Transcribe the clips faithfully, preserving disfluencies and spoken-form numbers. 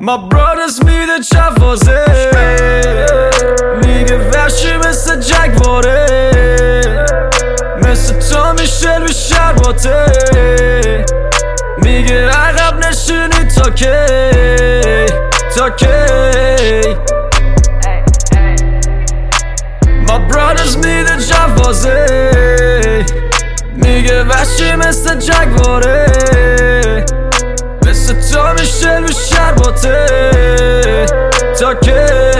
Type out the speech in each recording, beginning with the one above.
My brothers میده جوازه، میگه وحشی مثل جگواره، مثل تو میشل بی شرباته، میگه عقب نشینی تا کی تا کی. My brothers میده جوازه، میگه وحشی مثل جگواره، مثل تو میشل بی شرباته تا کی.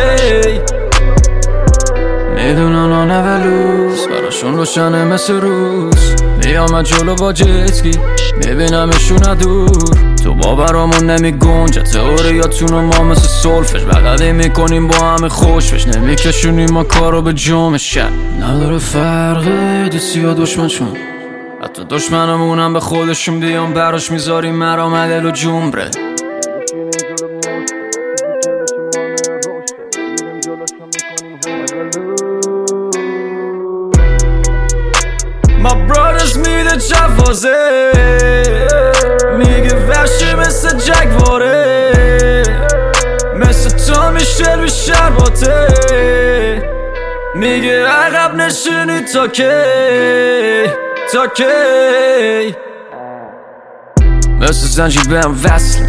میدونن آن اولوز براشون روشنه مثل روز، میامد جلو با جتگی میبینمشون دور. تو باورامون نمی گنجه تئوریاتونو ما مثل سولفش بغلی میکنیم با همه خوشفش، نمیکشونیم ما کارو به جمع شب. نداره فرقه دوستی یا دشمن چون حتی دشمنمونم به خودشون بیان براش میذاریم مرام عدل و جمبره. My brothers میده جوازه، میگه وحشی مثل جگواره، مثل تو میشل بی شرباته، میگه عقب نشینی تا کی تا کی. مثل زنجیر به هم وصلی،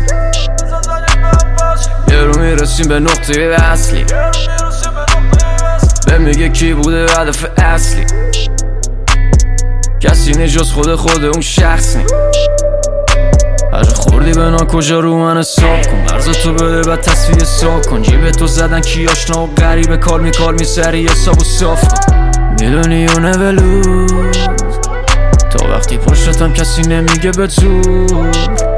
یه رو میرسیم به نقطه اصلی، به میگه کی بوده هدف اصلی، کسی نجاز خود خود اون شخص نی. هر خوردی به نا کجا رو من حساب کن، برزا تو بده بعد تصویه ساب کن، جیب تو زدن کی آشنا و غریبه کار می کار می سری حساب و صاف کن. میدونی اون اولوز تا وقتی پشتتم کسی نمیگه به زور،